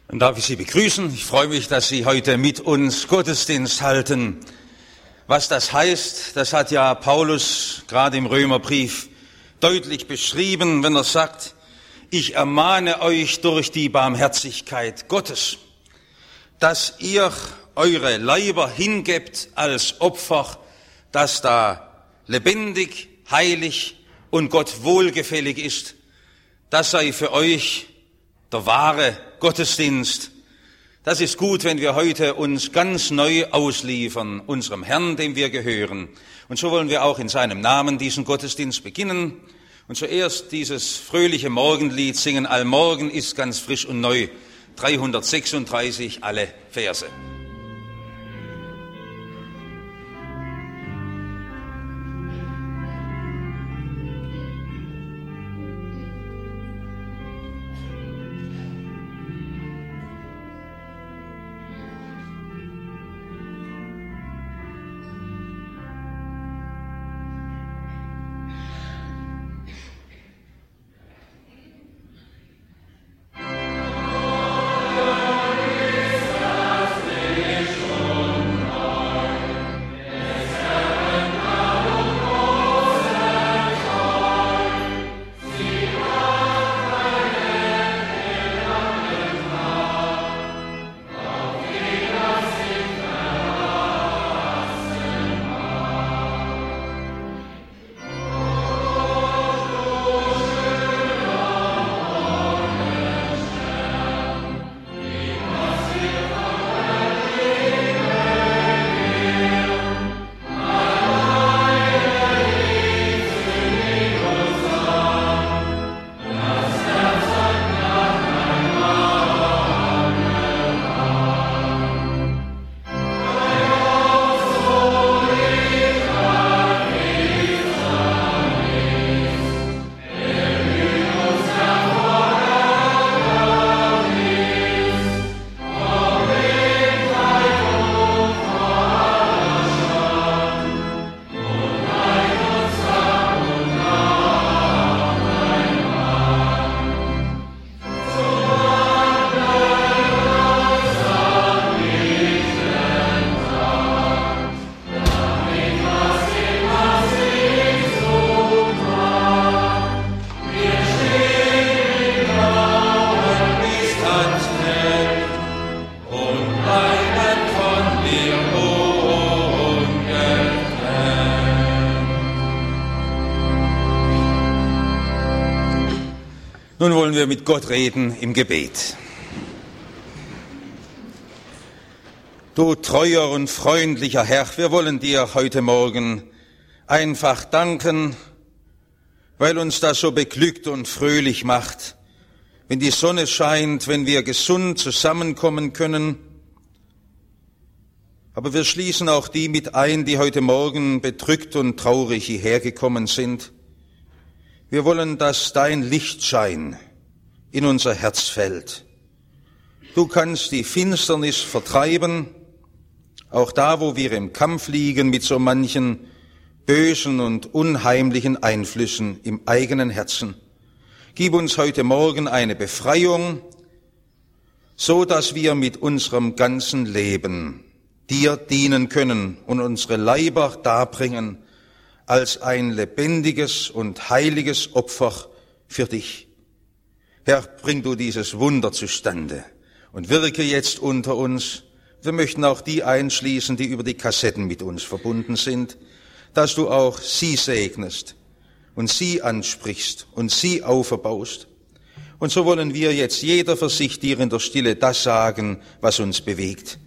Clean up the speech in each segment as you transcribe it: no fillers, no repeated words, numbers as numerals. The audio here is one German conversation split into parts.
Dann darf ich Sie begrüßen. Ich freue mich, dass Sie heute mit uns Gottesdienst halten. Was das heißt, das hat ja Paulus gerade im Römerbrief deutlich beschrieben, wenn er sagt, ich ermahne euch durch die Barmherzigkeit Gottes, dass ihr eure Leiber hingebt als Opfer, das da lebendig, heilig und Gott wohlgefällig ist. Das sei für euch der wahre Gottesdienst. Das ist gut, wenn wir heute uns ganz neu ausliefern, unserem Herrn, dem wir gehören. Und so wollen wir auch in seinem Namen diesen Gottesdienst beginnen. Und zuerst dieses fröhliche Morgenlied singen, Allmorgen ist ganz frisch und neu, 336, alle Verse. Nun wollen wir mit Gott reden im Gebet. Du treuer und freundlicher Herr, wir wollen dir heute Morgen einfach danken, weil uns das so beglückt und fröhlich macht, wenn die Sonne scheint, wenn wir gesund zusammenkommen können. Aber wir schließen auch die mit ein, die heute Morgen bedrückt und traurig hierher gekommen sind. Wir wollen, dass dein Lichtschein in unser Herz fällt. Du kannst die Finsternis vertreiben, auch da, wo wir im Kampf liegen mit so manchen bösen und unheimlichen Einflüssen im eigenen Herzen. Gib uns heute Morgen eine Befreiung, so dass wir mit unserem ganzen Leben dir dienen können und unsere Leiber darbringen als ein lebendiges und heiliges Opfer für dich. Herr, bring du dieses Wunder zustande und wirke jetzt unter uns. Wir möchten auch die einschließen, die über die Kassetten mit uns verbunden sind, dass du auch sie segnest und sie ansprichst und sie auferbaust. Und so wollen wir jetzt jeder für sich dir in der Stille das sagen, was uns bewegt.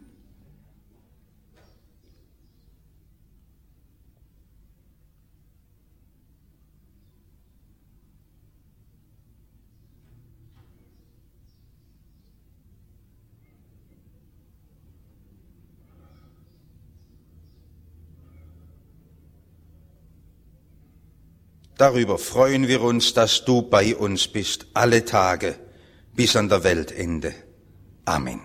Darüber freuen wir uns, dass du bei uns bist, alle Tage, bis an der Weltende. Amen.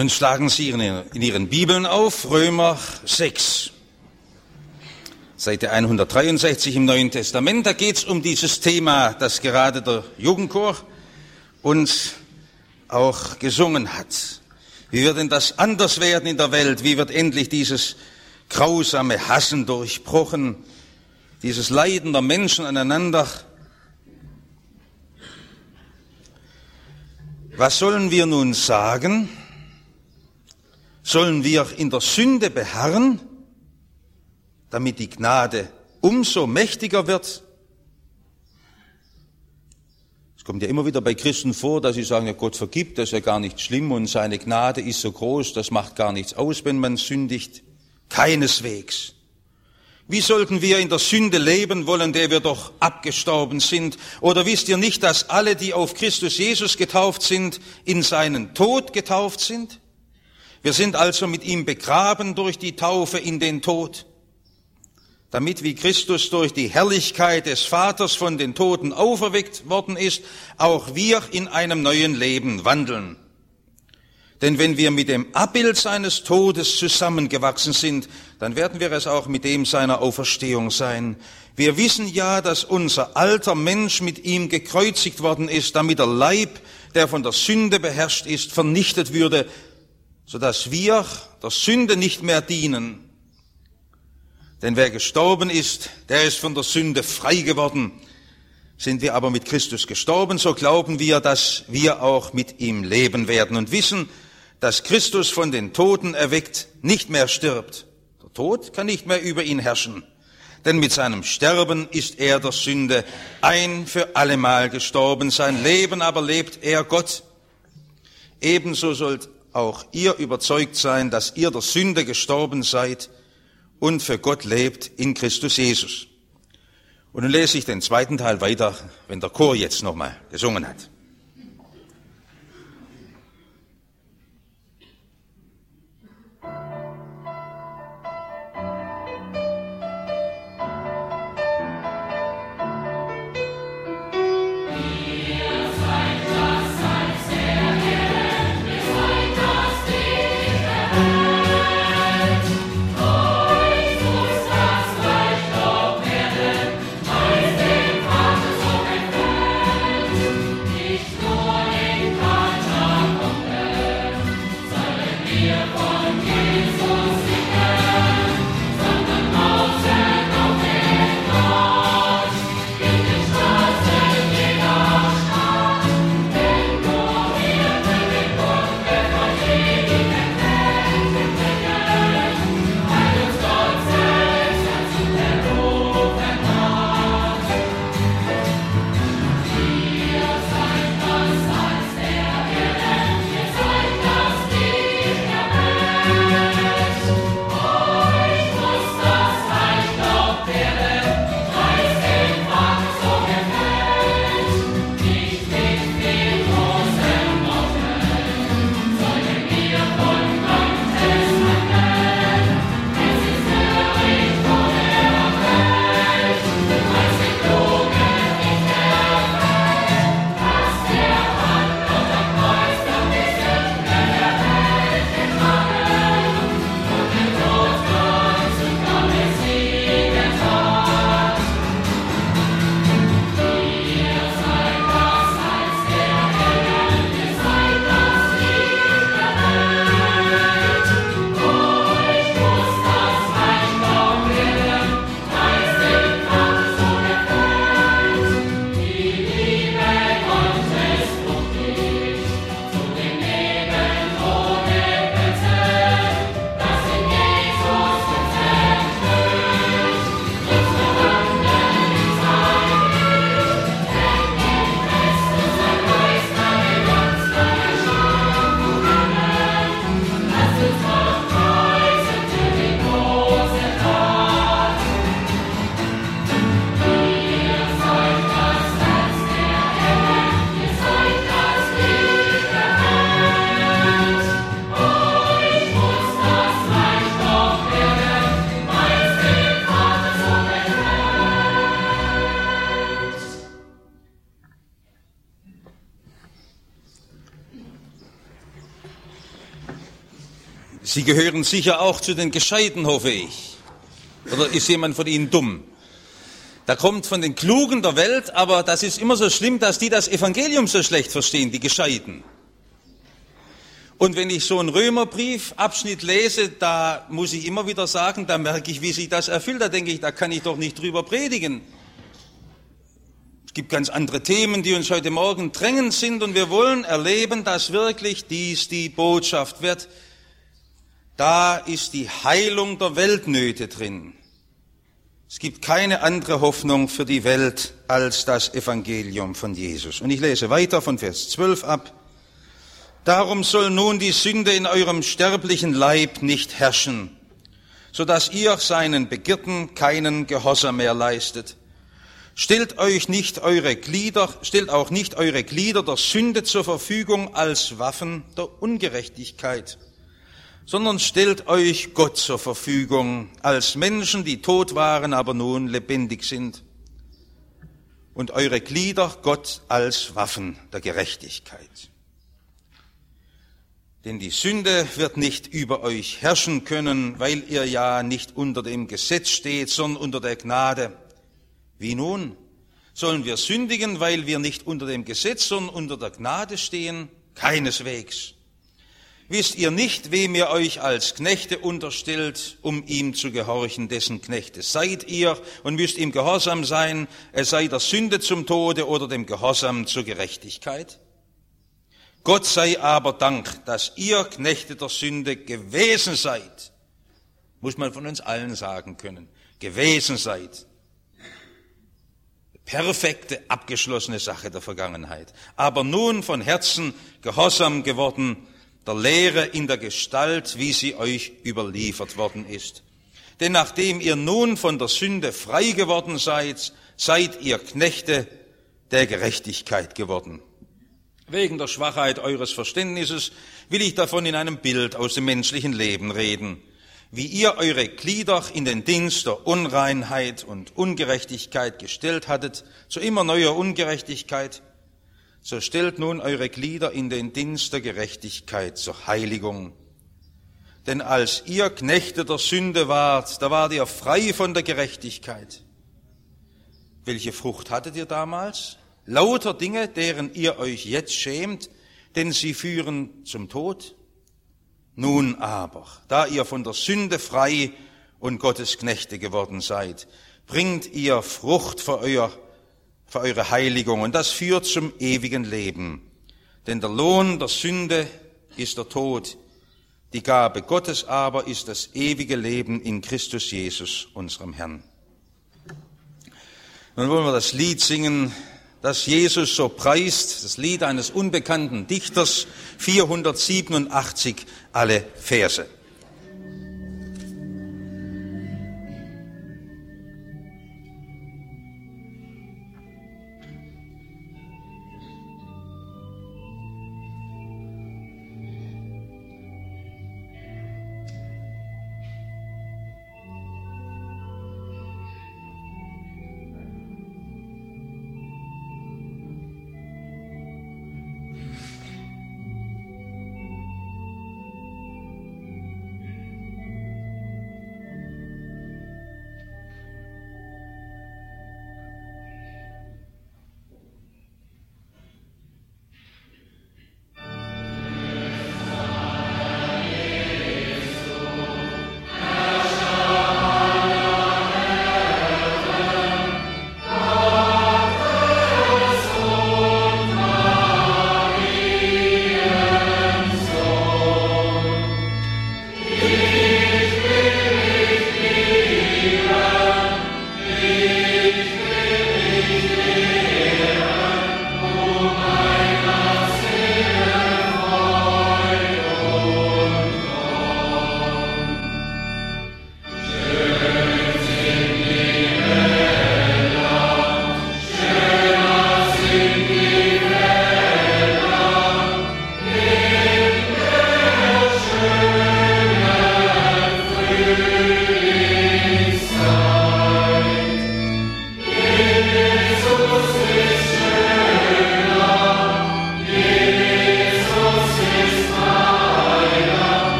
Nun schlagen Sie in Ihren Bibeln auf, Römer 6, Seite 163 im Neuen Testament. Da geht es um dieses Thema, das gerade der Jugendchor uns auch gesungen hat. Wie wird denn das anders werden in der Welt? Wie wird endlich dieses grausame Hassen durchbrochen? Dieses Leiden der Menschen aneinander? Was sollen wir nun sagen? Sollen wir in der Sünde beharren, damit die Gnade umso mächtiger wird? Es kommt ja immer wieder bei Christen vor, dass sie sagen, ja, Gott vergibt, das ist ja gar nicht schlimm und seine Gnade ist so groß, das macht gar nichts aus, wenn man sündigt. Keineswegs. Wie sollten wir in der Sünde leben wollen, der wir doch abgestorben sind? Oder wisst ihr nicht, dass alle, die auf Christus Jesus getauft sind, in seinen Tod getauft sind? Wir sind also mit ihm begraben durch die Taufe in den Tod, damit wie Christus durch die Herrlichkeit des Vaters von den Toten auferweckt worden ist, auch wir in einem neuen Leben wandeln. Denn wenn wir mit dem Abbild seines Todes zusammengewachsen sind, dann werden wir es auch mit dem seiner Auferstehung sein. Wir wissen ja, dass unser alter Mensch mit ihm gekreuzigt worden ist, damit der Leib, der von der Sünde beherrscht ist, vernichtet würde, sodass wir der Sünde nicht mehr dienen. Denn wer gestorben ist, der ist von der Sünde frei geworden. Sind wir aber mit Christus gestorben, so glauben wir, dass wir auch mit ihm leben werden und wissen, dass Christus von den Toten erweckt nicht mehr stirbt. Der Tod kann nicht mehr über ihn herrschen, denn mit seinem Sterben ist er der Sünde ein für allemal gestorben. Sein Leben aber lebt er Gott. Ebenso sollt auch ihr überzeugt sein, dass ihr der Sünde gestorben seid und für Gott lebt in Christus Jesus. Und nun lese ich den zweiten Teil weiter, wenn der Chor jetzt nochmal gesungen hat. Die Sie gehören sicher auch zu den Gescheiten, hoffe ich. Oder ist jemand von Ihnen dumm? Da kommt von den Klugen der Welt, aber das ist immer so schlimm, dass die das Evangelium so schlecht verstehen, die Gescheiten. Und wenn ich so einen Römerbrief-Abschnitt lese, da muss ich immer wieder sagen, da merke ich, wie sich das erfüllt. Da denke ich, da kann ich doch nicht drüber predigen. Es gibt ganz andere Themen, die uns heute Morgen drängend sind, und wir wollen erleben, dass wirklich dies die Botschaft wird. Da ist die Heilung der Weltnöte drin. Es gibt keine andere Hoffnung für die Welt als das Evangelium von Jesus. Und ich lese weiter von Vers 12 ab. Darum soll nun die Sünde in eurem sterblichen Leib nicht herrschen, so dass ihr seinen Begierden keinen Gehorsam mehr leistet. Stellt auch nicht eure Glieder der Sünde zur Verfügung als Waffen der Ungerechtigkeit, sondern stellt euch Gott zur Verfügung als Menschen, die tot waren, aber nun lebendig sind, und eure Glieder Gott als Waffen der Gerechtigkeit. Denn die Sünde wird nicht über euch herrschen können, weil ihr ja nicht unter dem Gesetz steht, sondern unter der Gnade. Wie nun? Sollen wir sündigen, weil wir nicht unter dem Gesetz, sondern unter der Gnade stehen? Keineswegs. Wisst ihr nicht, wem ihr euch als Knechte unterstellt, um ihm zu gehorchen, dessen Knechte seid ihr und müsst ihm gehorsam sein, es sei der Sünde zum Tode oder dem Gehorsam zur Gerechtigkeit? Gott sei aber Dank, dass ihr Knechte der Sünde gewesen seid. Muss man von uns allen sagen können. Gewesen seid. Perfekte, abgeschlossene Sache der Vergangenheit. Aber nun von Herzen gehorsam geworden, der Lehre in der Gestalt, wie sie euch überliefert worden ist. Denn nachdem ihr nun von der Sünde frei geworden seid, seid ihr Knechte der Gerechtigkeit geworden. Wegen der Schwachheit eures Verständnisses will ich davon in einem Bild aus dem menschlichen Leben reden, wie ihr eure Glieder in den Dienst der Unreinheit und Ungerechtigkeit gestellt hattet, zu immer neuer Ungerechtigkeit, so stellt nun eure Glieder in den Dienst der Gerechtigkeit zur Heiligung. Denn als ihr Knechte der Sünde wart, da wart ihr frei von der Gerechtigkeit. Welche Frucht hattet ihr damals? Lauter Dinge, deren ihr euch jetzt schämt, denn sie führen zum Tod. Nun aber, da ihr von der Sünde frei und Gottes Knechte geworden seid, bringt ihr Frucht für eure Heiligung, und das führt zum ewigen Leben. Denn der Lohn der Sünde ist der Tod, die Gabe Gottes aber ist das ewige Leben in Christus Jesus, unserem Herrn. Nun wollen wir das Lied singen, das Jesus so preist, das Lied eines unbekannten Dichters, 487, alle Verse.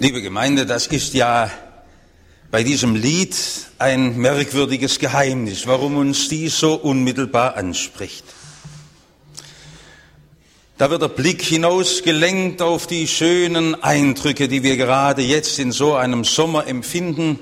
Liebe Gemeinde, das ist ja bei diesem Lied ein merkwürdiges Geheimnis, warum uns dies so unmittelbar anspricht. Da wird der Blick hinausgelenkt auf die schönen Eindrücke, die wir gerade jetzt in so einem Sommer empfinden.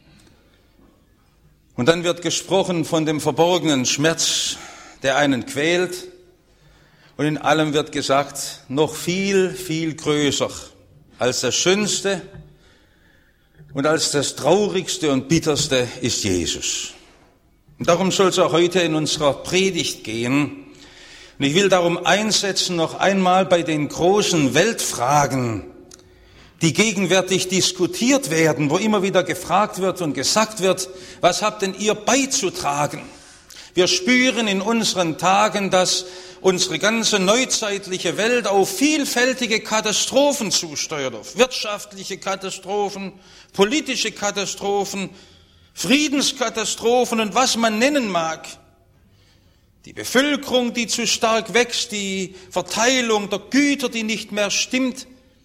Und dann wird gesprochen von dem verborgenen Schmerz, der einen quält. Und in allem wird gesagt, noch viel, viel größer als das Schönste und als das Traurigste und Bitterste ist Jesus. Und darum soll es auch heute in unserer Predigt gehen. Und ich will darum einsetzen noch einmal bei den großen Weltfragen, die gegenwärtig diskutiert werden, wo immer wieder gefragt wird und gesagt wird, was habt denn ihr beizutragen? Wir spüren in unseren Tagen, dass unsere ganze neuzeitliche Welt auf vielfältige Katastrophen zusteuert, auf wirtschaftliche Katastrophen, politische Katastrophen, Friedenskatastrophen und was man nennen mag. Die Bevölkerung, die zu stark wächst, die Verteilung der Güter, die nicht mehr stimmt.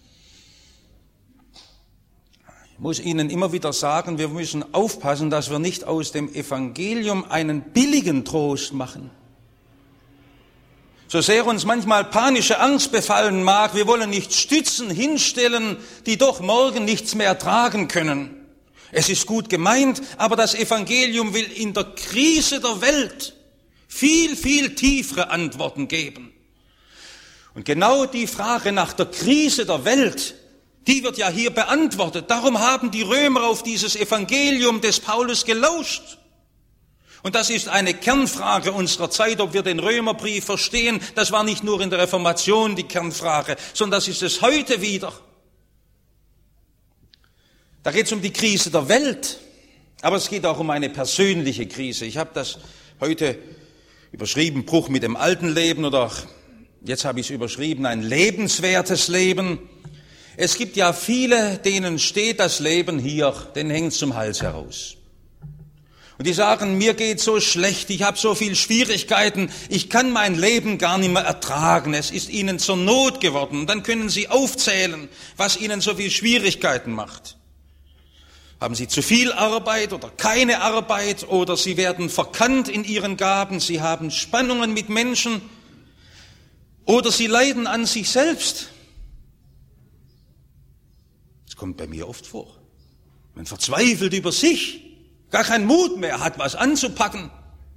Ich muss Ihnen immer wieder sagen, wir müssen aufpassen, dass wir nicht aus dem Evangelium einen billigen Trost machen. So sehr uns manchmal panische Angst befallen mag, wir wollen nicht Stützen hinstellen, die doch morgen nichts mehr tragen können. Es ist gut gemeint, aber das Evangelium will in der Krise der Welt viel, viel tiefere Antworten geben. Und genau die Frage nach der Krise der Welt, die wird ja hier beantwortet. Darum haben die Römer auf dieses Evangelium des Paulus gelauscht. Und das ist eine Kernfrage unserer Zeit, ob wir den Römerbrief verstehen. Das war nicht nur in der Reformation die Kernfrage, sondern das ist es heute wieder. Da geht es um die Krise der Welt, aber es geht auch um eine persönliche Krise. Ich habe das heute überschrieben, Bruch mit dem alten Leben, oder jetzt habe ich es überschrieben, ein lebenswertes Leben. Es gibt ja viele, denen steht das Leben hier, denen hängt es zum Hals heraus. Und die sagen, mir geht so schlecht, ich habe so viele Schwierigkeiten, ich kann mein Leben gar nicht mehr ertragen, es ist ihnen zur Not geworden. Und dann können sie aufzählen, was ihnen so viele Schwierigkeiten macht. Haben sie zu viel Arbeit oder keine Arbeit oder sie werden verkannt in ihren Gaben, sie haben Spannungen mit Menschen oder sie leiden an sich selbst. Das kommt bei mir oft vor. Man verzweifelt über sich, gar keinen Mut mehr hat, was anzupacken.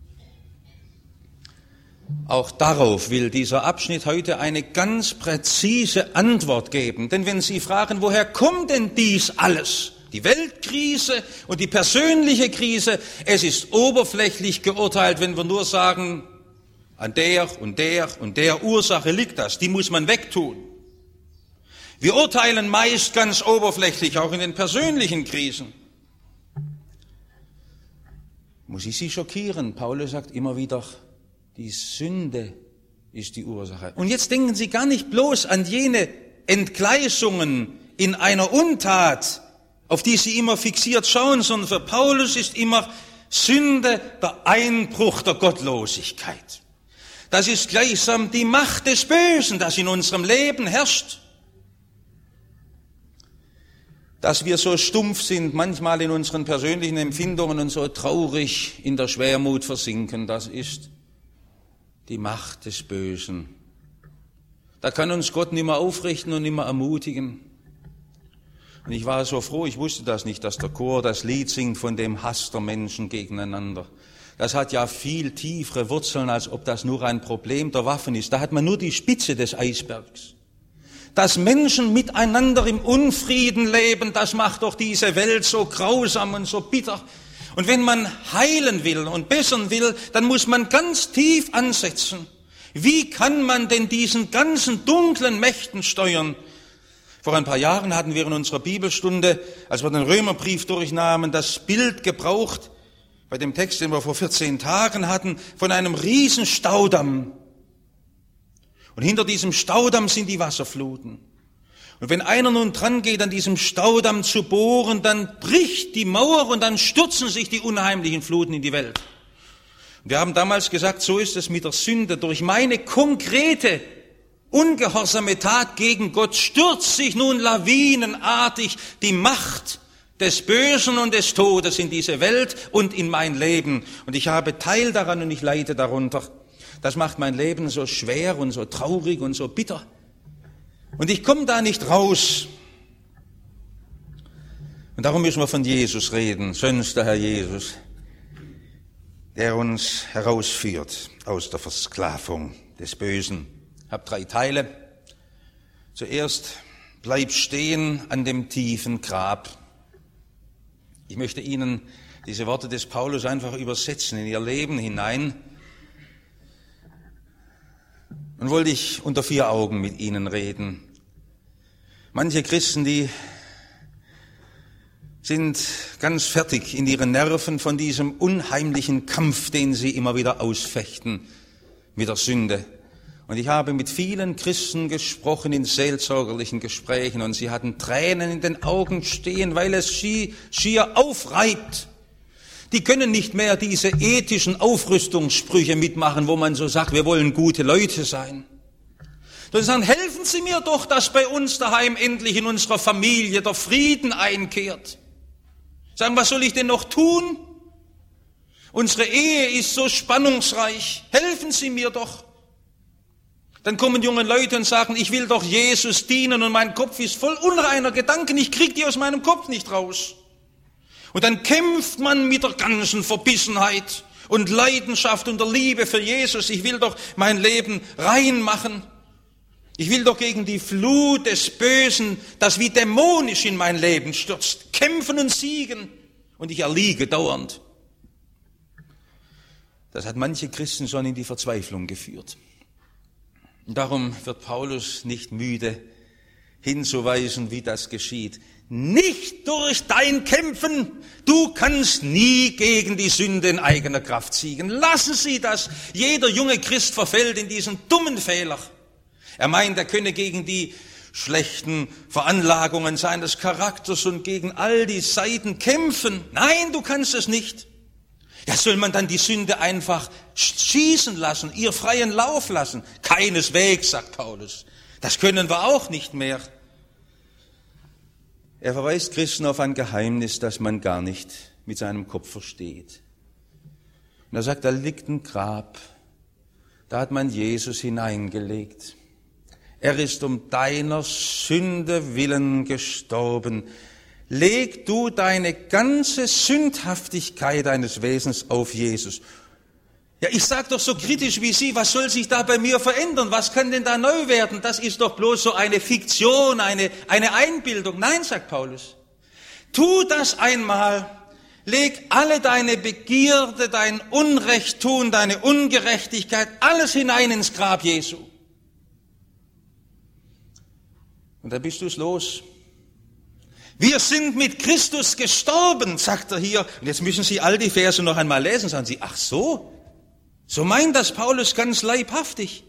Auch darauf will dieser Abschnitt heute eine ganz präzise Antwort geben. Denn wenn Sie fragen, woher kommt denn dies alles? Die Weltkrise und die persönliche Krise, es ist oberflächlich geurteilt, wenn wir nur sagen, an der und der und der Ursache liegt das, die muss man wegtun. Wir urteilen meist ganz oberflächlich, auch in den persönlichen Krisen. Muss ich Sie schockieren? Paulus sagt immer wieder, die Sünde ist die Ursache. Und jetzt denken Sie gar nicht bloß an jene Entgleisungen in einer Untat, auf die Sie immer fixiert schauen, sondern für Paulus ist immer Sünde der Einbruch der Gottlosigkeit. Das ist gleichsam die Macht des Bösen, das in unserem Leben herrscht. Dass wir so stumpf sind, manchmal in unseren persönlichen Empfindungen und so traurig in der Schwermut versinken, das ist die Macht des Bösen. Da kann uns Gott nicht mehr aufrichten und nicht mehr ermutigen. Und ich war so froh, ich wusste das nicht, dass der Chor das Lied singt von dem Hass der Menschen gegeneinander. Das hat ja viel tiefere Wurzeln, als ob das nur ein Problem der Waffen ist. Da hat man nur die Spitze des Eisbergs. Dass Menschen miteinander im Unfrieden leben, das macht doch diese Welt so grausam und so bitter. Und wenn man heilen will und bessern will, dann muss man ganz tief ansetzen. Wie kann man denn diesen ganzen dunklen Mächten steuern? Vor ein paar Jahren hatten wir in unserer Bibelstunde, als wir den Römerbrief durchnahmen, das Bild gebraucht, bei dem Text, den wir vor 14 Tagen hatten, von einem riesen Staudamm. Und hinter diesem Staudamm sind die Wasserfluten. Und wenn einer nun dran geht, an diesem Staudamm zu bohren, dann bricht die Mauer und dann stürzen sich die unheimlichen Fluten in die Welt. Und wir haben damals gesagt, so ist es mit der Sünde. Durch meine konkrete ungehorsame Tat gegen Gott stürzt sich nun lawinenartig die Macht des Bösen und des Todes in diese Welt und in mein Leben. Und ich habe Teil daran und ich leide darunter. Das macht mein Leben so schwer und so traurig und so bitter. Und ich komme da nicht raus. Und darum müssen wir von Jesus reden, sonst der Herr Jesus, der uns herausführt aus der Versklavung des Bösen. Ich habe 3 Teile. Zuerst, bleib stehen an dem tiefen Grab. Ich möchte Ihnen diese Worte des Paulus einfach übersetzen in Ihr Leben hinein. Und wollte ich unter 4 Augen mit Ihnen reden. Manche Christen, die sind ganz fertig in ihren Nerven von diesem unheimlichen Kampf, den sie immer wieder ausfechten mit der Sünde. Und ich habe mit vielen Christen gesprochen in seelsorgerlichen Gesprächen und sie hatten Tränen in den Augen stehen, weil es schier aufreibt. Die können nicht mehr diese ethischen Aufrüstungssprüche mitmachen, wo man so sagt, wir wollen gute Leute sein. Sondern sagen, helfen Sie mir doch, dass bei uns daheim endlich in unserer Familie der Frieden einkehrt. Sagen, was soll ich denn noch tun? Unsere Ehe ist so spannungsreich. Helfen Sie mir doch. Dann kommen junge Leute und sagen, ich will doch Jesus dienen und mein Kopf ist voll unreiner Gedanken. Ich krieg die aus meinem Kopf nicht raus. Und dann kämpft man mit der ganzen Verbissenheit und Leidenschaft und der Liebe für Jesus. Ich will doch mein Leben rein machen. Ich will doch gegen die Flut des Bösen, das wie dämonisch in mein Leben stürzt, kämpfen und siegen. Und ich erliege dauernd. Das hat manche Christen schon in die Verzweiflung geführt. Und darum wird Paulus nicht müde, hinzuweisen, wie das geschieht. Nicht durch dein Kämpfen, du kannst nie gegen die Sünde in eigener Kraft siegen. Lassen Sie das. Jeder junge Christ verfällt in diesen dummen Fehler. Er meint, er könne gegen die schlechten Veranlagungen seines Charakters und gegen all die Seiten kämpfen. Nein, du kannst es nicht. Ja, soll man dann die Sünde einfach schießen lassen, ihr freien Lauf lassen? Keineswegs, sagt Paulus. Das können wir auch nicht mehr. Er verweist Christen auf ein Geheimnis, das man gar nicht mit seinem Kopf versteht. Und er sagt, da liegt ein Grab. Da hat man Jesus hineingelegt. Er ist um deiner Sünde willen gestorben. Leg du deine ganze Sündhaftigkeit deines Wesens auf Jesus. Ja, ich sag doch so kritisch wie Sie, was soll sich da bei mir verändern? Was kann denn da neu werden? Das ist doch bloß so eine Fiktion, eine Einbildung. Nein, sagt Paulus. Tu das einmal. Leg alle deine Begierde, dein Unrecht tun, deine Ungerechtigkeit, alles hinein ins Grab Jesu. Und dann bist du's los. Wir sind mit Christus gestorben, sagt er hier. Und jetzt müssen Sie all die Verse noch einmal lesen, sagen Sie, ach so meint das Paulus ganz leibhaftig.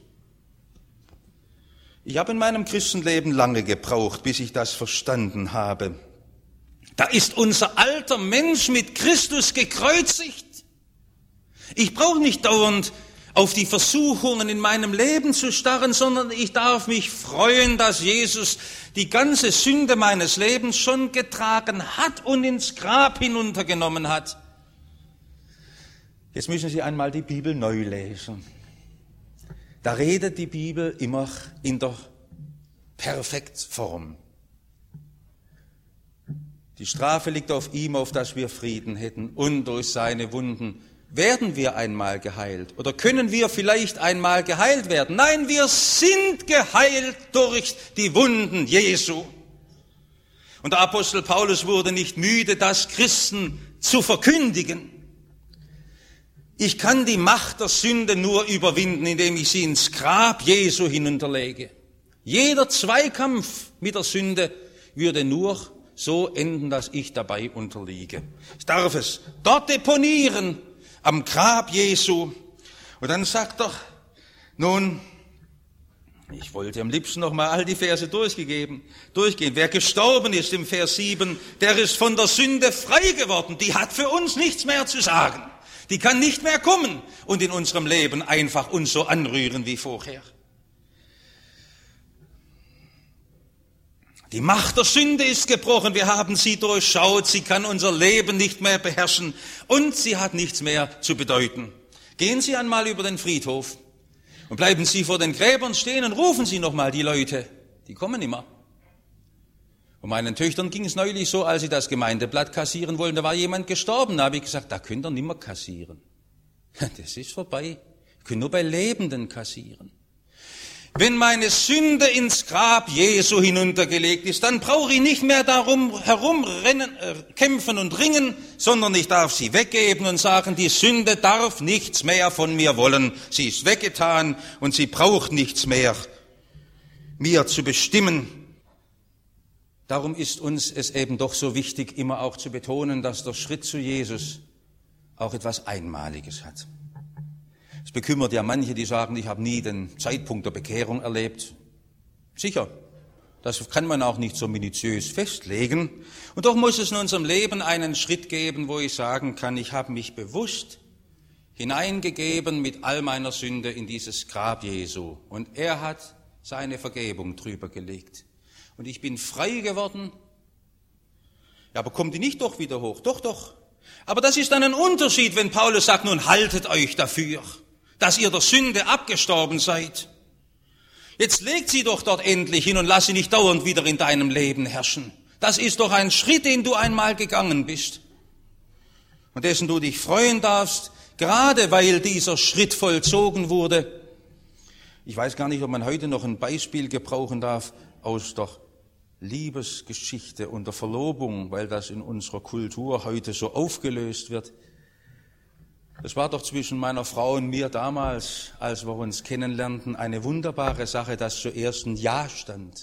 Ich habe in meinem Christenleben lange gebraucht, bis ich das verstanden habe. Da ist unser alter Mensch mit Christus gekreuzigt. Ich brauche nicht dauernd auf die Versuchungen in meinem Leben zu starren, sondern ich darf mich freuen, dass Jesus die ganze Sünde meines Lebens schon getragen hat und ins Grab hinuntergenommen hat. Jetzt müssen Sie einmal die Bibel neu lesen. Da redet die Bibel immer in der Perfektform. Die Strafe liegt auf ihm, auf dass wir Frieden hätten, und durch seine Wunden werden wir einmal geheilt? Oder können wir vielleicht einmal geheilt werden? Nein, wir sind geheilt durch die Wunden Jesu. Und der Apostel Paulus wurde nicht müde, das Christen zu verkündigen. Ich kann die Macht der Sünde nur überwinden, indem ich sie ins Grab Jesu hinunterlege. Jeder Zweikampf mit der Sünde würde nur so enden, dass ich dabei unterliege. Ich darf es dort deponieren, am Grab Jesu. Und dann sagt er, nun, ich wollte am liebsten noch mal all die Verse durchgehen. Wer gestorben ist im Vers 7, der ist von der Sünde frei geworden. Die hat für uns nichts mehr zu sagen. Die kann nicht mehr kommen und in unserem Leben einfach uns so anrühren wie vorher. Die Macht der Sünde ist gebrochen, wir haben sie durchschaut, sie kann unser Leben nicht mehr beherrschen und sie hat nichts mehr zu bedeuten. Gehen Sie einmal über den Friedhof und bleiben Sie vor den Gräbern stehen und rufen Sie nochmal die Leute, die kommen immer. Und meinen Töchtern ging es neulich so, als sie das Gemeindeblatt kassieren wollten, da war jemand gestorben, da habe ich gesagt, da könnt ihr nimmer kassieren. Das ist vorbei, ihr könnt nur bei Lebenden kassieren. Wenn meine Sünde ins Grab Jesu hinuntergelegt ist, dann brauche ich nicht mehr darum herumrennen, kämpfen und ringen, sondern ich darf sie weggeben und sagen, die Sünde darf nichts mehr von mir wollen. Sie ist weggetan und sie braucht nichts mehr, mir zu bestimmen. Darum ist uns es eben doch so wichtig, immer auch zu betonen, dass der Schritt zu Jesus auch etwas Einmaliges hat. Es bekümmert ja manche, die sagen, ich habe nie den Zeitpunkt der Bekehrung erlebt. Sicher, das kann man auch nicht so minutiös festlegen. Und doch muss es in unserem Leben einen Schritt geben, wo ich sagen kann, ich habe mich bewusst hineingegeben mit all meiner Sünde in dieses Grab Jesu. Und er hat seine Vergebung drüber gelegt. Und ich bin frei geworden. Ja, aber kommt die nicht doch wieder hoch? Doch, doch. Aber das ist dann ein Unterschied, wenn Paulus sagt, nun haltet euch dafür, dass ihr der Sünde abgestorben seid. Jetzt legt sie doch dort endlich hin und lass sie nicht dauernd wieder in deinem Leben herrschen. Das ist doch ein Schritt, den du einmal gegangen bist. Und dessen du dich freuen darfst, gerade weil dieser Schritt vollzogen wurde. Ich weiß gar nicht, ob man heute noch ein Beispiel gebrauchen darf aus der Liebesgeschichte und der Verlobung, weil das in unserer Kultur heute so aufgelöst wird. Das war doch zwischen meiner Frau und mir damals, als wir uns kennenlernten, eine wunderbare Sache, dass zuerst ein Ja stand.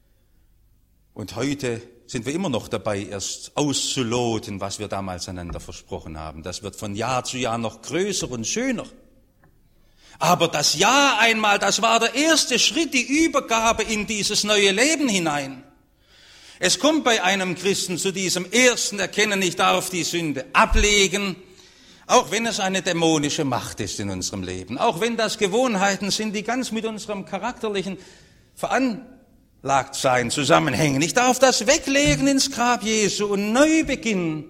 Und heute sind wir immer noch dabei, erst auszuloten, was wir damals einander versprochen haben. Das wird von Jahr zu Jahr noch größer und schöner. Aber das Ja einmal, das war der erste Schritt, die Übergabe in dieses neue Leben hinein. Es kommt bei einem Christen zu diesem ersten Erkennen, ich darf die Sünde ablegen, auch wenn es eine dämonische Macht ist in unserem Leben, auch wenn das Gewohnheiten sind, die ganz mit unserem charakterlichen Veranlagtsein zusammenhängen. Ich darf das weglegen ins Grab Jesu und neu beginnen.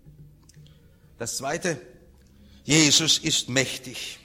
Das Zweite, Jesus ist mächtig.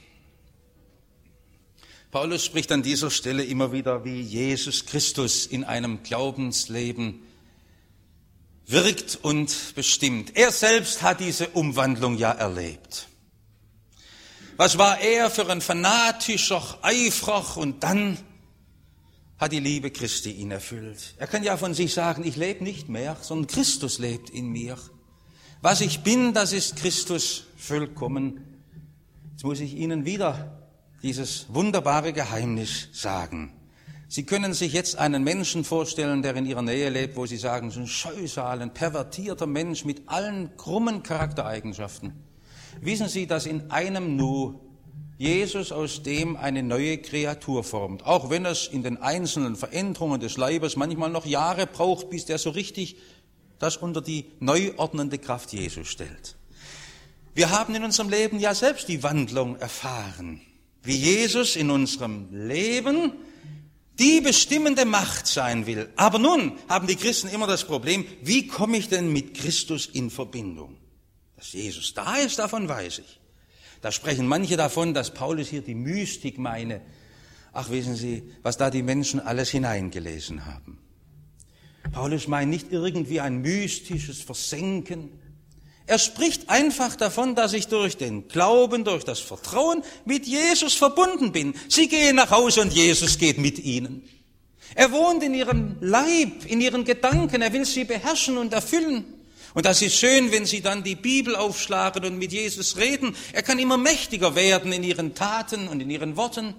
Paulus spricht an dieser Stelle immer wieder, wie Jesus Christus in einem Glaubensleben wirkt und bestimmt. Er selbst hat diese Umwandlung ja erlebt. Was war er für ein fanatischer Eiferer und dann hat die Liebe Christi ihn erfüllt. Er kann ja von sich sagen, ich lebe nicht mehr, sondern Christus lebt in mir. Was ich bin, das ist Christus vollkommen. Jetzt muss ich Ihnen wieder dieses wunderbare Geheimnis sagen. Sie können sich jetzt einen Menschen vorstellen, der in Ihrer Nähe lebt, wo Sie sagen, so ein Scheusal, ein pervertierter Mensch mit allen krummen Charaktereigenschaften. Wissen Sie, dass in einem Nu Jesus aus dem eine neue Kreatur formt, auch wenn es in den einzelnen Veränderungen des Leibes manchmal noch Jahre braucht, bis der so richtig das unter die neuordnende Kraft Jesu stellt. Wir haben in unserem Leben ja selbst die Wandlung erfahren, wie Jesus in unserem Leben die bestimmende Macht sein will. Aber nun haben die Christen immer das Problem, wie komme ich denn mit Christus in Verbindung? Dass Jesus da ist, davon weiß ich. Da sprechen manche davon, dass Paulus hier die Mystik meine. Ach, wissen Sie, was da die Menschen alles hineingelesen haben. Paulus meint nicht irgendwie ein mystisches Versenken. Er spricht einfach davon, dass ich durch den Glauben, durch das Vertrauen mit Jesus verbunden bin. Sie gehen nach Hause und Jesus geht mit ihnen. Er wohnt in ihrem Leib, in ihren Gedanken. Er will sie beherrschen und erfüllen. Und das ist schön, wenn sie dann die Bibel aufschlagen und mit Jesus reden. Er kann immer mächtiger werden in ihren Taten und in ihren Worten.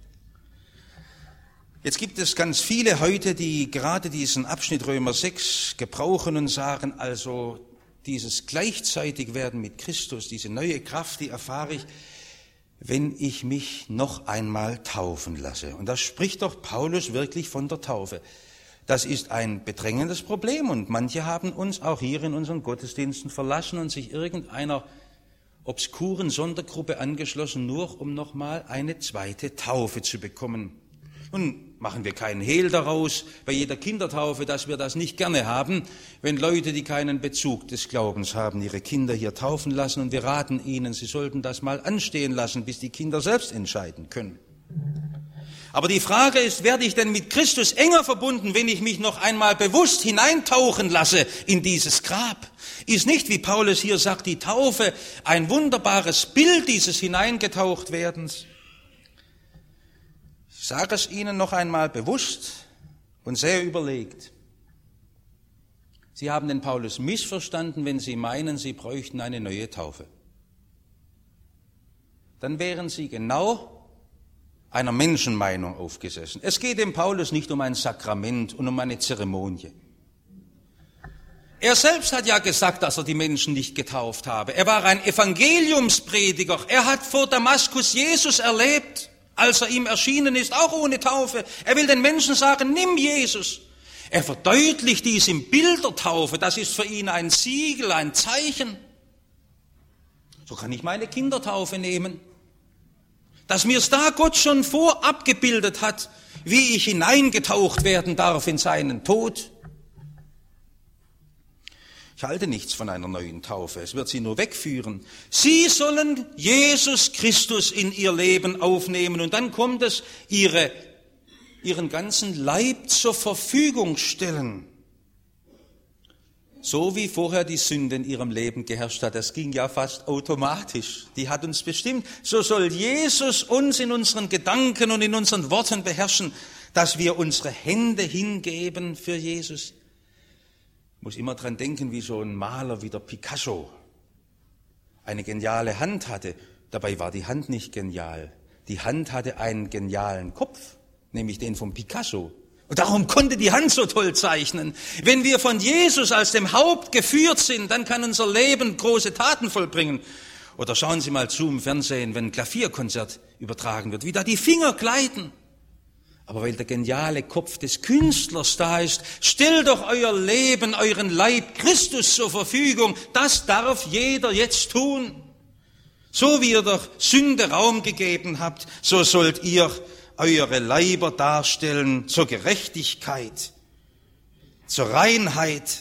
Jetzt gibt es ganz viele heute, die gerade diesen Abschnitt Römer 6 gebrauchen und sagen, also dieses Gleichzeitigwerden mit Christus, diese neue Kraft, die erfahre ich, wenn ich mich noch einmal taufen lasse. Und da spricht doch Paulus wirklich von der Taufe. Das ist ein bedrängendes Problem und manche haben uns auch hier in unseren Gottesdiensten verlassen und sich irgendeiner obskuren Sondergruppe angeschlossen, nur um nochmal eine zweite Taufe zu bekommen. Und Machen wir keinen Hehl daraus bei jeder Kindertaufe, dass wir das nicht gerne haben, wenn Leute, die keinen Bezug des Glaubens haben, ihre Kinder hier taufen lassen, und wir raten ihnen, sie sollten das mal anstehen lassen, bis die Kinder selbst entscheiden können. Aber die Frage ist, werde ich denn mit Christus enger verbunden, wenn ich mich noch einmal bewusst hineintauchen lasse in dieses Grab? Ist nicht, wie Paulus hier sagt, die Taufe ein wunderbares Bild dieses Hineingetauchtwerdens? Ich sage es Ihnen noch einmal bewusst und sehr überlegt. Sie haben den Paulus missverstanden, wenn Sie meinen, Sie bräuchten eine neue Taufe. Dann wären Sie genau einer Menschenmeinung aufgesessen. Es geht dem Paulus nicht um ein Sakrament und um eine Zeremonie. Er selbst hat ja gesagt, dass er die Menschen nicht getauft habe. Er war ein Evangeliumsprediger. Er hat vor Damaskus Jesus erlebt, als er ihm erschienen ist, auch ohne Taufe. Er will den Menschen sagen, nimm Jesus. Er verdeutlicht dies im Bild der Taufe. Das ist für ihn ein Siegel, ein Zeichen. So kann ich meine Kindertaufe nehmen. Dass mir es da Gott schon vorab gebildet hat, wie ich hineingetaucht werden darf in seinen Tod. Ich halte nichts von einer neuen Taufe, es wird sie nur wegführen. Sie sollen Jesus Christus in ihr Leben aufnehmen und dann kommt es, ihren ganzen Leib zur Verfügung stellen. So wie vorher die Sünde in ihrem Leben geherrscht hat, das ging ja fast automatisch. Die hat uns bestimmt. So soll Jesus uns in unseren Gedanken und in unseren Worten beherrschen, dass wir unsere Hände hingeben für Jesus. Ich muss immer dran denken, wie so ein Maler wie der Picasso eine geniale Hand hatte. Dabei war die Hand nicht genial. Die Hand hatte einen genialen Kopf, nämlich den von Picasso. Und darum konnte die Hand so toll zeichnen. Wenn wir von Jesus als dem Haupt geführt sind, dann kann unser Leben große Taten vollbringen. Oder schauen Sie mal zu im Fernsehen, wenn ein Klavierkonzert übertragen wird, wie da die Finger gleiten. Aber weil der geniale Kopf des Künstlers da ist, stellt doch euer Leben, euren Leib Christus zur Verfügung. Das darf jeder jetzt tun. So wie ihr der Sünde Raum gegeben habt, so sollt ihr eure Leiber darstellen zur Gerechtigkeit, zur Reinheit.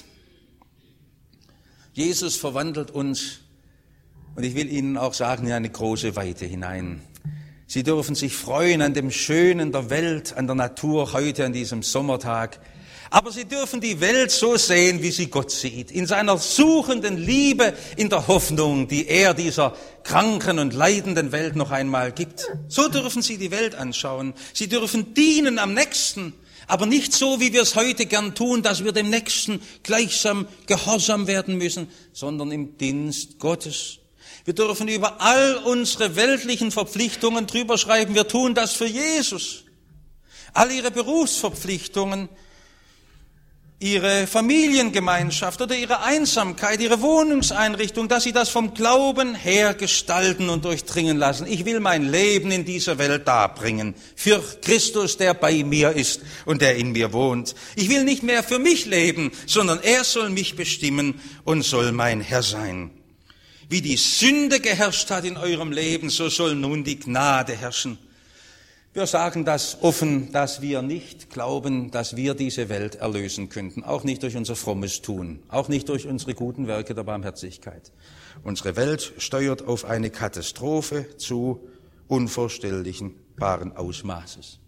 Jesus verwandelt uns, und ich will Ihnen auch sagen, in eine große Weite hinein. Sie dürfen sich freuen an dem Schönen der Welt, an der Natur heute an diesem Sommertag. Aber Sie dürfen die Welt so sehen, wie sie Gott sieht, in seiner suchenden Liebe, in der Hoffnung, die er dieser kranken und leidenden Welt noch einmal gibt. So dürfen Sie die Welt anschauen. Sie dürfen dienen am Nächsten, aber nicht so, wie wir es heute gern tun, dass wir dem Nächsten gleichsam gehorsam werden müssen, sondern im Dienst Gottes. Wir dürfen über all unsere weltlichen Verpflichtungen drüber schreiben, wir tun das für Jesus. All Ihre Berufsverpflichtungen, Ihre Familiengemeinschaft oder Ihre Einsamkeit, Ihre Wohnungseinrichtung, dass Sie das vom Glauben her gestalten und durchdringen lassen. Ich will mein Leben in dieser Welt darbringen, für Christus, der bei mir ist und der in mir wohnt. Ich will nicht mehr für mich leben, sondern er soll mich bestimmen und soll mein Herr sein. Wie die Sünde geherrscht hat in eurem Leben, so soll nun die Gnade herrschen. Wir sagen das offen, dass wir nicht glauben, dass wir diese Welt erlösen könnten. Auch nicht durch unser frommes Tun, auch nicht durch unsere guten Werke der Barmherzigkeit. Unsere Welt steuert auf eine Katastrophe zu unvorstelllichen Ausmaßes.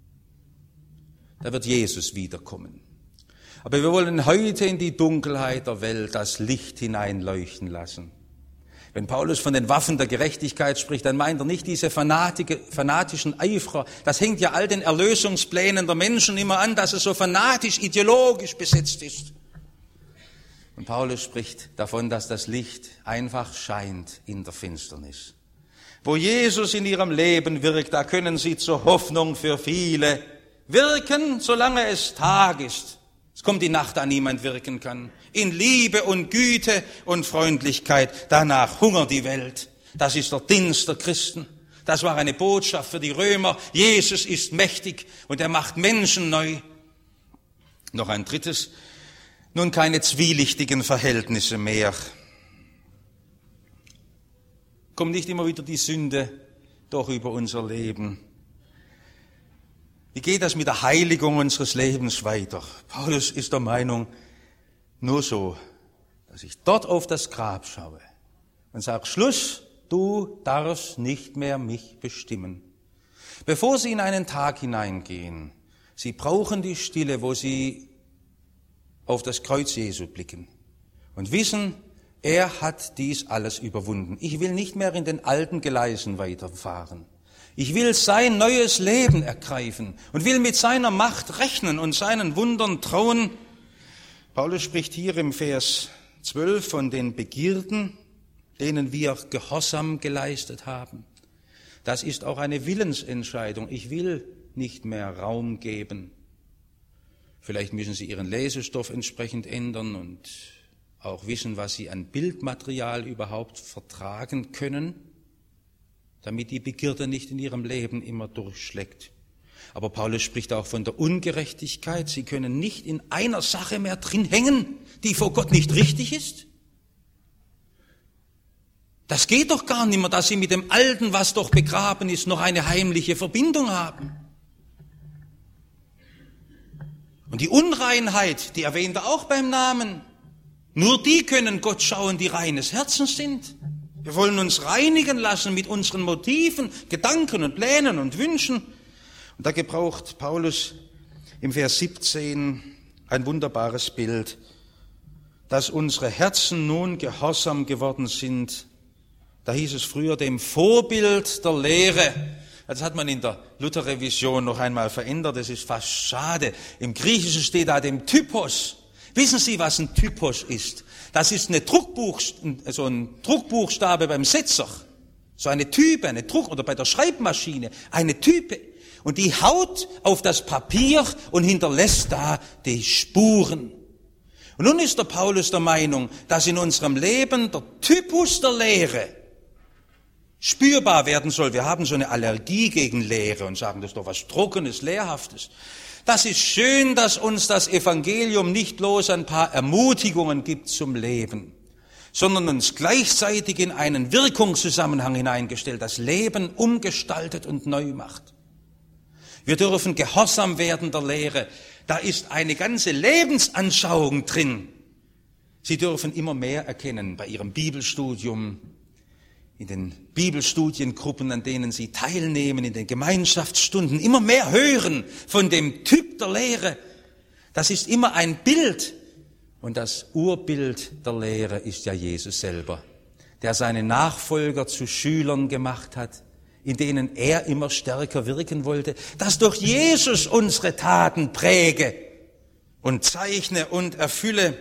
Da wird Jesus wiederkommen. Aber wir wollen heute in die Dunkelheit der Welt das Licht hineinleuchten lassen. Wenn Paulus von den Waffen der Gerechtigkeit spricht, dann meint er nicht diese fanatischen Eiferer. Das hängt ja all den Erlösungsplänen der Menschen immer an, dass es so fanatisch, ideologisch besetzt ist. Und Paulus spricht davon, dass das Licht einfach scheint in der Finsternis. Wo Jesus in ihrem Leben wirkt, da können sie zur Hoffnung für viele wirken, solange es Tag ist. Es kommt die Nacht, da niemand wirken kann. In Liebe und Güte und Freundlichkeit, danach hungert die Welt. Das ist der Dienst der Christen. Das war eine Botschaft für die Römer. Jesus ist mächtig und er macht Menschen neu. Noch ein drittes, nun keine zwielichtigen Verhältnisse mehr. Kommt nicht immer wieder die Sünde doch über unser Leben. Wie geht das mit der Heiligung unseres Lebens weiter? Paulus ist der Meinung, nur so, dass ich dort auf das Grab schaue und sage, Schluss, du darfst nicht mehr mich bestimmen. Bevor Sie in einen Tag hineingehen, Sie brauchen die Stille, wo Sie auf das Kreuz Jesu blicken und wissen, er hat dies alles überwunden. Ich will nicht mehr in den alten Gleisen weiterfahren. Ich will sein neues Leben ergreifen und will mit seiner Macht rechnen und seinen Wundern trauen. Paulus spricht hier im Vers 12 von den Begierden, denen wir Gehorsam geleistet haben. Das ist auch eine Willensentscheidung. Ich will nicht mehr Raum geben. Vielleicht müssen Sie Ihren Lesestoff entsprechend ändern und auch wissen, was Sie an Bildmaterial überhaupt vertragen können, damit die Begierde nicht in Ihrem Leben immer durchschlägt. Aber Paulus spricht auch von der Ungerechtigkeit. Sie können nicht in einer Sache mehr drin hängen, die vor Gott nicht richtig ist. Das geht doch gar nicht mehr, dass Sie mit dem Alten, was doch begraben ist, noch eine heimliche Verbindung haben. Und die Unreinheit, die erwähnt er auch beim Namen. Nur die können Gott schauen, die reines Herzens sind. Wir wollen uns reinigen lassen mit unseren Motiven, Gedanken und Plänen und Wünschen. Und da gebraucht Paulus im Vers 17 ein wunderbares Bild, dass unsere Herzen nun gehorsam geworden sind. Da hieß es früher dem Vorbild der Lehre. Das hat man in der Luther-Revision noch einmal verändert. Das ist fast schade. Im Griechischen steht da dem Typos. Wissen Sie, was ein Typos ist? Das ist so ein Druckbuchstabe beim Setzer. So eine Type, oder bei der Schreibmaschine, eine Type. Und die haut auf das Papier und hinterlässt da die Spuren. Und nun ist der Paulus der Meinung, dass in unserem Leben der Typus der Lehre spürbar werden soll. Wir haben so eine Allergie gegen Lehre und sagen, das ist doch was Trockenes, Lehrhaftes. Das ist schön, dass uns das Evangelium nicht bloß ein paar Ermutigungen gibt zum Leben, sondern uns gleichzeitig in einen Wirkungszusammenhang hineingestellt, das Leben umgestaltet und neu macht. Wir dürfen gehorsam werden der Lehre. Da ist eine ganze Lebensanschauung drin. Sie dürfen immer mehr erkennen bei Ihrem Bibelstudium, in den Bibelstudiengruppen, an denen Sie teilnehmen, in den Gemeinschaftsstunden, immer mehr hören von dem Typ der Lehre. Das ist immer ein Bild. Und das Urbild der Lehre ist ja Jesus selber, der seine Nachfolger zu Schülern gemacht hat, in denen er immer stärker wirken wollte, dass durch Jesus unsere Taten präge und zeichne und erfülle,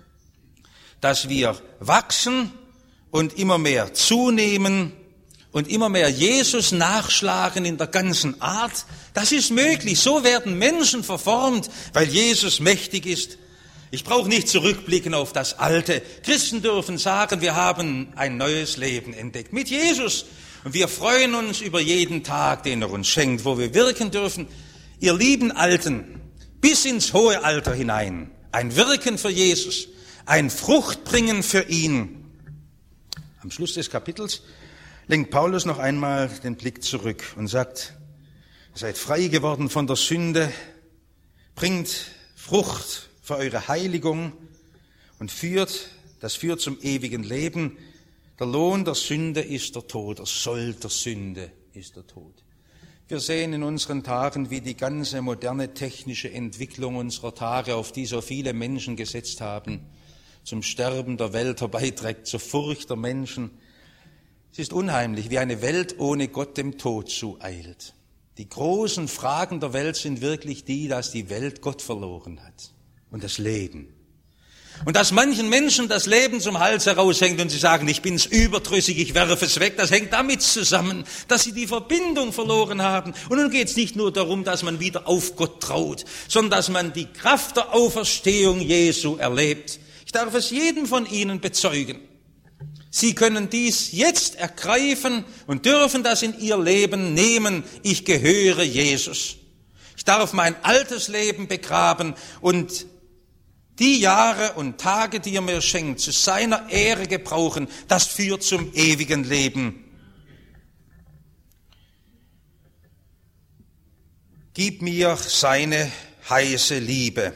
dass wir wachsen und immer mehr zunehmen und immer mehr Jesus nachschlagen in der ganzen Art. Das ist möglich. So werden Menschen verformt, weil Jesus mächtig ist. Ich brauche nicht zurückblicken auf das Alte. Christen dürfen sagen, wir haben ein neues Leben entdeckt mit Jesus. Und wir freuen uns über jeden Tag, den er uns schenkt, wo wir wirken dürfen. Ihr lieben Alten, bis ins hohe Alter hinein, ein Wirken für Jesus, ein Fruchtbringen für ihn. Am Schluss des Kapitels lenkt Paulus noch einmal den Blick zurück und sagt, ihr seid frei geworden von der Sünde, bringt Frucht für eure Heiligung und das führt zum ewigen Leben. Der Lohn der Sünde ist der Tod, der Sold der Sünde ist der Tod. Wir sehen in unseren Tagen, wie die ganze moderne technische Entwicklung unserer Tage, auf die so viele Menschen gesetzt haben, zum Sterben der Welt herbeiträgt, zur Furcht der Menschen. Es ist unheimlich, wie eine Welt ohne Gott dem Tod zueilt. Die großen Fragen der Welt sind wirklich die, dass die Welt Gott verloren hat und das Leben. Und dass manchen Menschen das Leben zum Hals heraushängt und sie sagen, ich bin's überdrüssig, ich werfe es weg, das hängt damit zusammen, dass sie die Verbindung verloren haben. Und nun geht's nicht nur darum, dass man wieder auf Gott traut, sondern dass man die Kraft der Auferstehung Jesu erlebt. Ich darf es jedem von Ihnen bezeugen. Sie können dies jetzt ergreifen und dürfen das in Ihr Leben nehmen. Ich gehöre Jesus. Ich darf mein altes Leben begraben und die Jahre und Tage, die er mir schenkt, zu seiner Ehre gebrauchen. Das führt zum ewigen Leben. Gib mir seine heiße Liebe.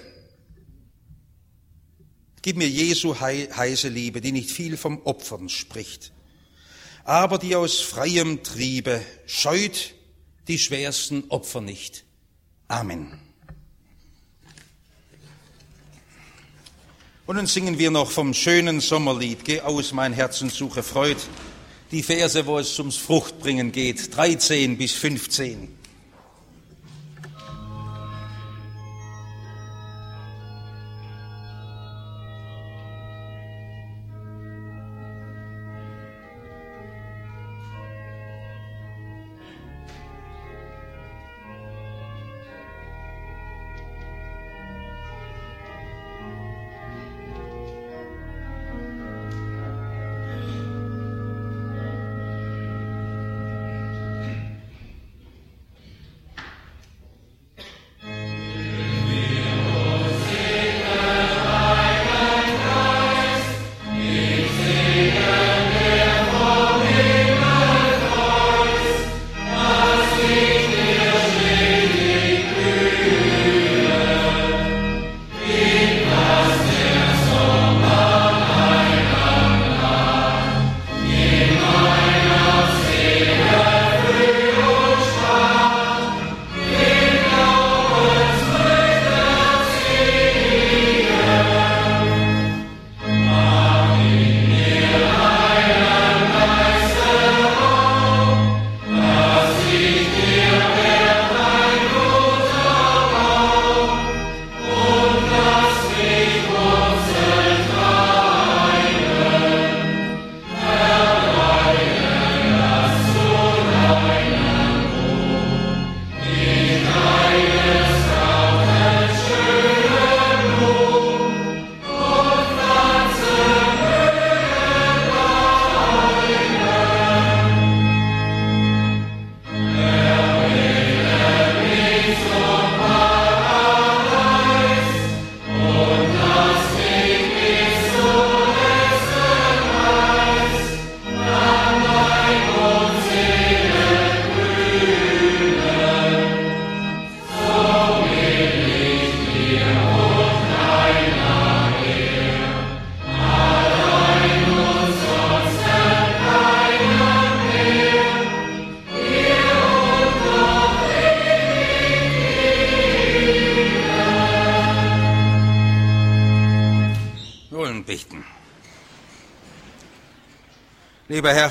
Gib mir Jesu heiße Liebe, die nicht viel vom Opfern spricht, aber die aus freiem Triebe scheut die schwersten Opfer nicht. Amen. Und nun singen wir noch vom schönen Sommerlied, Geh aus, mein Herz und suche Freud, die Verse, wo es ums Fruchtbringen geht, 13 bis 15. Lieber Herr,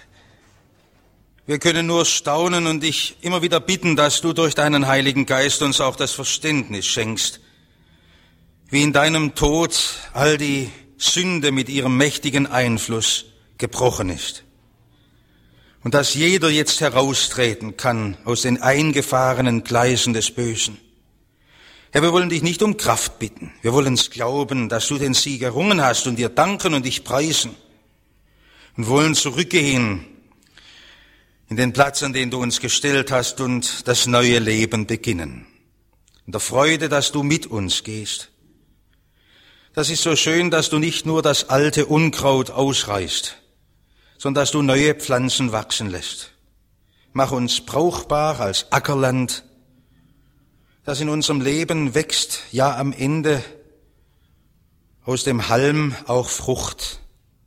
wir können nur staunen und dich immer wieder bitten, dass du durch deinen Heiligen Geist uns auch das Verständnis schenkst, wie in deinem Tod all die Sünde mit ihrem mächtigen Einfluss gebrochen ist. Und dass jeder jetzt heraustreten kann aus den eingefahrenen Gleisen des Bösen. Herr, wir wollen dich nicht um Kraft bitten. Wir wollen es glauben, dass du den Sieg errungen hast und dir danken und dich preisen. Und wollen zurückgehen in den Platz, an den du uns gestellt hast und das neue Leben beginnen. In der Freude, dass du mit uns gehst. Das ist so schön, dass du nicht nur das alte Unkraut ausreißt, sondern dass du neue Pflanzen wachsen lässt. Mach uns brauchbar als Ackerland, das in unserem Leben wächst, ja am Ende aus dem Halm auch Frucht.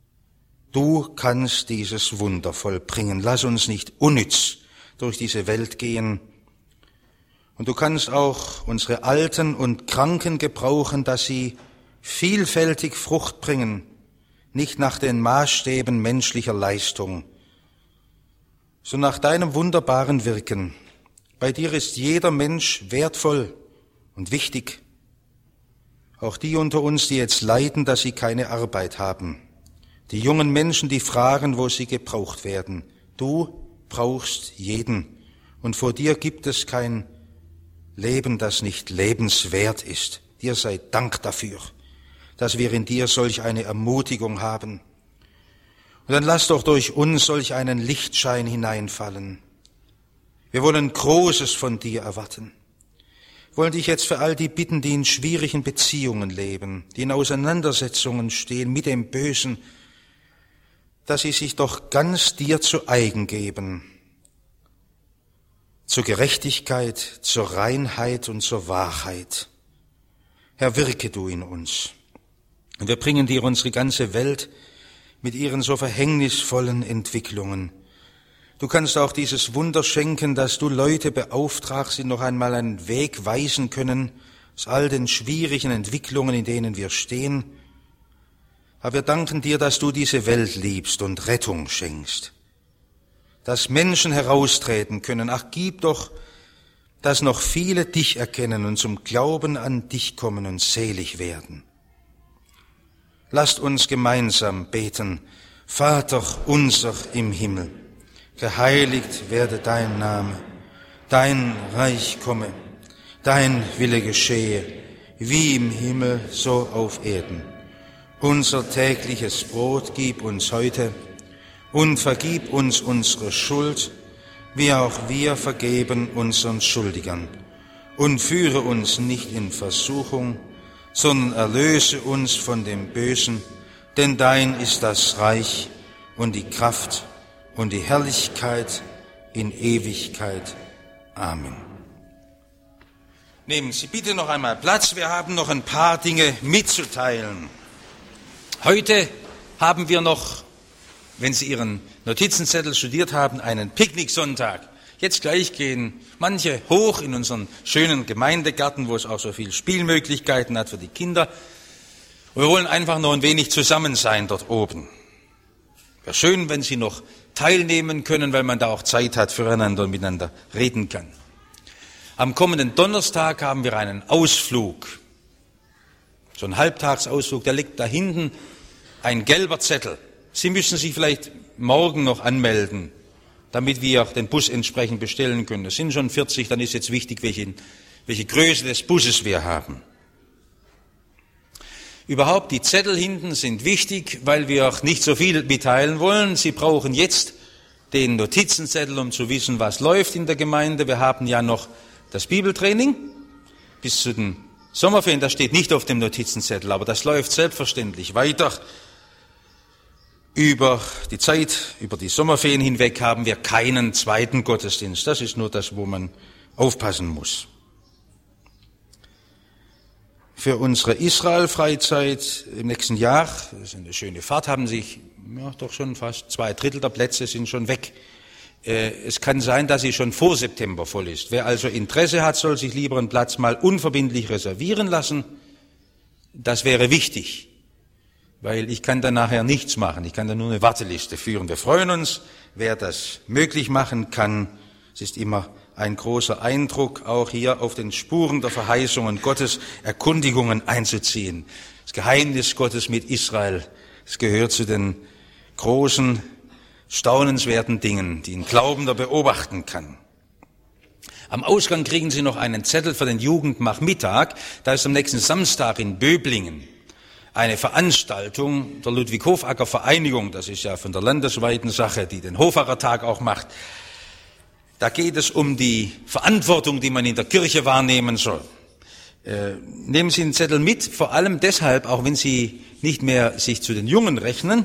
Du kannst dieses Wunder vollbringen. Lass uns nicht unnütz durch diese Welt gehen. Und du kannst auch unsere Alten und Kranken gebrauchen, dass sie vielfältig Frucht bringen, nicht nach den Maßstäben menschlicher Leistung, sondern nach deinem wunderbaren Wirken. Bei dir ist jeder Mensch wertvoll und wichtig. Auch die unter uns, die jetzt leiden, dass sie keine Arbeit haben. Die jungen Menschen, die fragen, wo sie gebraucht werden. Du brauchst jeden. Und vor dir gibt es kein Leben, das nicht lebenswert ist. Dir sei Dank dafür, dass wir in dir solch eine Ermutigung haben. Und dann lass doch durch uns solch einen Lichtschein hineinfallen. Wir wollen Großes von dir erwarten. Wir wollen dich jetzt für all die bitten, die in schwierigen Beziehungen leben, die in Auseinandersetzungen stehen mit dem Bösen, dass sie sich doch ganz dir zu eigen geben, zur Gerechtigkeit, zur Reinheit und zur Wahrheit. Herr, wirke du in uns. Und wir bringen dir unsere ganze Welt mit ihren so verhängnisvollen Entwicklungen. Du kannst auch dieses Wunder schenken, dass du Leute beauftragst, die noch einmal einen Weg weisen können aus all den schwierigen Entwicklungen, in denen wir stehen. Aber wir danken dir, dass du diese Welt liebst und Rettung schenkst. Dass Menschen heraustreten können. Ach, gib doch, dass noch viele dich erkennen und zum Glauben an dich kommen und selig werden. Lasst uns gemeinsam beten. Vater unser im Himmel, geheiligt werde dein Name, dein Reich komme, dein Wille geschehe, wie im Himmel, so auf Erden. Unser tägliches Brot gib uns heute und vergib uns unsere Schuld, wie auch wir vergeben unseren Schuldigern. Und führe uns nicht in Versuchung, sondern erlöse uns von dem Bösen, denn dein ist das Reich und die Kraft und die Herrlichkeit in Ewigkeit. Amen. Nehmen Sie bitte noch einmal Platz, wir haben noch ein paar Dinge mitzuteilen. Heute haben wir noch, wenn Sie Ihren Notizenzettel studiert haben, einen Picknicksonntag. Jetzt gleich gehen manche hoch in unseren schönen Gemeindegarten, wo es auch so viele Spielmöglichkeiten hat für die Kinder. Wir wollen einfach noch ein wenig zusammen sein dort oben. Wäre schön, wenn Sie noch teilnehmen können, weil man da auch Zeit hat, füreinander und miteinander reden kann. Am kommenden Donnerstag haben wir einen Ausflug. So ein Halbtagsausflug, der liegt da hinten, ein gelber Zettel. Sie müssen sich vielleicht morgen noch anmelden, damit wir den Bus entsprechend bestellen können. Es sind schon 40, dann ist jetzt wichtig, welche Größe des Busses wir haben. Überhaupt, die Zettel hinten sind wichtig, weil wir auch nicht so viel mitteilen wollen. Sie brauchen jetzt den Notizenzettel, um zu wissen, was läuft in der Gemeinde. Wir haben ja noch das Bibeltraining bis zu den Sommerferien. Das steht nicht auf dem Notizenzettel, aber das läuft selbstverständlich weiter. Über die Zeit, über die Sommerferien hinweg haben wir keinen zweiten Gottesdienst. Das ist nur das, wo man aufpassen muss. Für unsere Israel-Freizeit im nächsten Jahr, das ist eine schöne Fahrt, haben sich doch schon fast 2/3 der Plätze sind schon weg. Es kann sein, dass sie schon vor September voll ist. Wer also Interesse hat, soll sich lieber einen Platz mal unverbindlich reservieren lassen. Das wäre wichtig. Weil ich kann da nachher nichts machen. Ich kann da nur eine Warteliste führen. Wir freuen uns, wer das möglich machen kann. Es ist immer ein großer Eindruck, auch hier auf den Spuren der Verheißungen Gottes Erkundigungen einzuziehen. Das Geheimnis Gottes mit Israel, es gehört zu den großen, staunenswerten Dingen, die ein Glaubender beobachten kann. Am Ausgang kriegen Sie noch einen Zettel für den Jugendmachmittag. Da ist am nächsten Samstag in Böblingen eine Veranstaltung der Ludwig-Hofacker-Vereinigung, das ist ja von der landesweiten Sache, die den Hofacker-Tag auch macht. Da geht es um die Verantwortung, die man in der Kirche wahrnehmen soll. Nehmen Sie den Zettel mit, vor allem deshalb, auch wenn Sie nicht mehr sich zu den Jungen rechnen.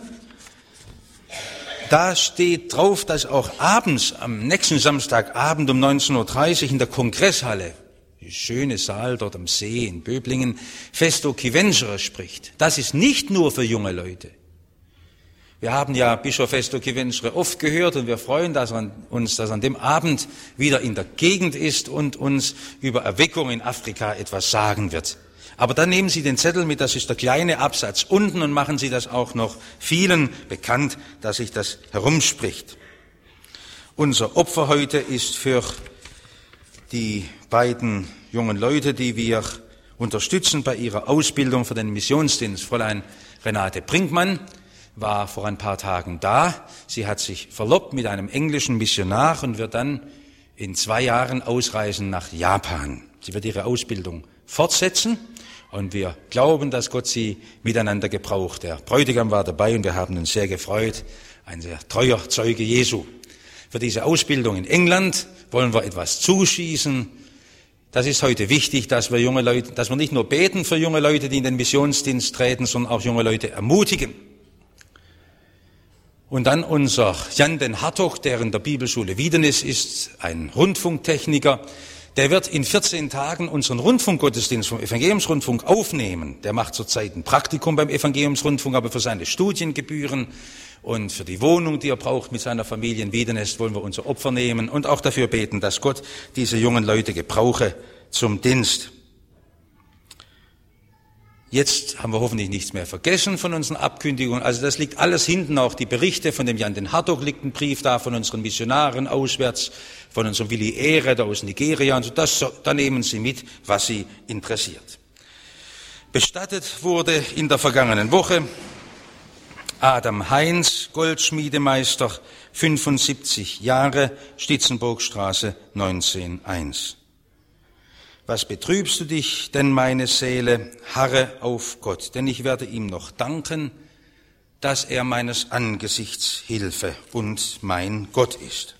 Da steht drauf, dass auch abends, am nächsten Samstagabend um 19.30 Uhr in der Kongresshalle, die schöne Saal dort am See in Böblingen, Festo Chivenschere spricht. Das ist nicht nur für junge Leute. Wir haben ja Bischof Festo Chivenschere oft gehört und wir freuen uns, dass an dem Abend wieder in der Gegend ist und uns über Erweckung in Afrika etwas sagen wird. Aber dann nehmen Sie den Zettel mit, das ist der kleine Absatz unten, und machen Sie das auch noch vielen bekannt, dass sich das herumspricht. Unser Opfer heute ist für die beiden jungen Leute, die wir unterstützen bei ihrer Ausbildung für den Missionsdienst. Fräulein Renate Brinkmann war vor ein paar Tagen da. Sie hat sich verlobt mit einem englischen Missionar und wird dann in 2 Jahren ausreisen nach Japan. Sie wird ihre Ausbildung fortsetzen und wir glauben, dass Gott sie miteinander gebraucht. Der Bräutigam war dabei und wir haben uns sehr gefreut. Ein sehr treuer Zeuge Jesu. Für diese Ausbildung in England wollen wir etwas zuschießen. Das ist heute wichtig, dass wir nicht nur beten für junge Leute, die in den Missionsdienst treten, sondern auch junge Leute ermutigen. Und dann unser Jan den Hartog, der in der Bibelschule Wiedenes ist, ein Rundfunktechniker. Der wird in 14 Tagen unseren Rundfunkgottesdienst vom Evangeliumsrundfunk aufnehmen. Der macht zurzeit ein Praktikum beim Evangeliumsrundfunk, aber für seine Studiengebühren und für die Wohnung, die er braucht mit seiner Familie in Wiedenes, wollen wir unser Opfer nehmen und auch dafür beten, dass Gott diese jungen Leute gebrauche zum Dienst. Jetzt haben wir hoffentlich nichts mehr vergessen von unseren Abkündigungen. Also das liegt alles hinten, auch die Berichte von dem Jan den Hartog liegt ein Brief da, von unseren Missionaren auswärts, von unserem Willi Ehre, da aus Nigeria. Und da nehmen Sie mit, was Sie interessiert. Bestattet wurde in der vergangenen Woche Adam Heinz, Goldschmiedemeister, 75 Jahre, Stitzenburgstraße 19.1. Was betrübst du dich denn, meine Seele? Harre auf Gott, denn ich werde ihm noch danken, dass er meines Angesichts Hilfe und mein Gott ist.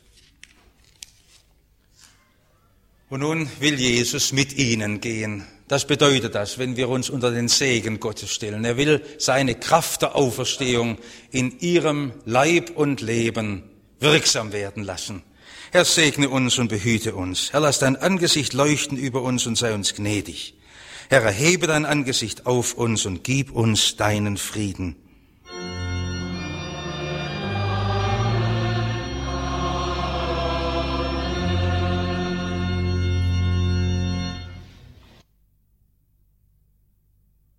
Und nun will Jesus mit ihnen gehen. Das bedeutet das, wenn wir uns unter den Segen Gottes stellen. Er will seine Kraft der Auferstehung in ihrem Leib und Leben wirksam werden lassen. Herr, segne uns und behüte uns. Herr, lass dein Angesicht leuchten über uns und sei uns gnädig. Herr, erhebe dein Angesicht auf uns und gib uns deinen Frieden.